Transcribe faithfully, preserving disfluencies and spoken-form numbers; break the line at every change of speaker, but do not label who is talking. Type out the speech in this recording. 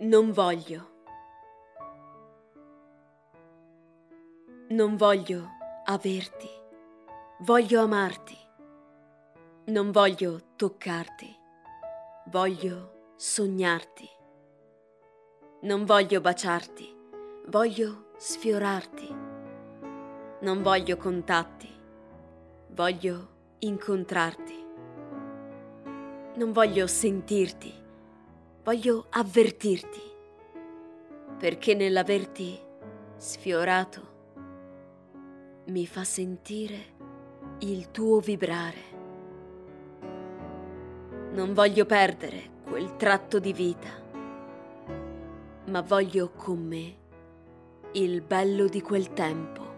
Non voglio. Non voglio averti. Voglio amarti. Non voglio toccarti. Voglio sognarti. Non voglio baciarti. Voglio sfiorarti. Non voglio contatti. Voglio incontrarti. Non voglio sentirti. Voglio avvertirti, perché nell'averti sfiorato mi fa sentire il tuo vibrare. Non voglio perdere quel tratto di vita, ma voglio con me il bello di quel tempo.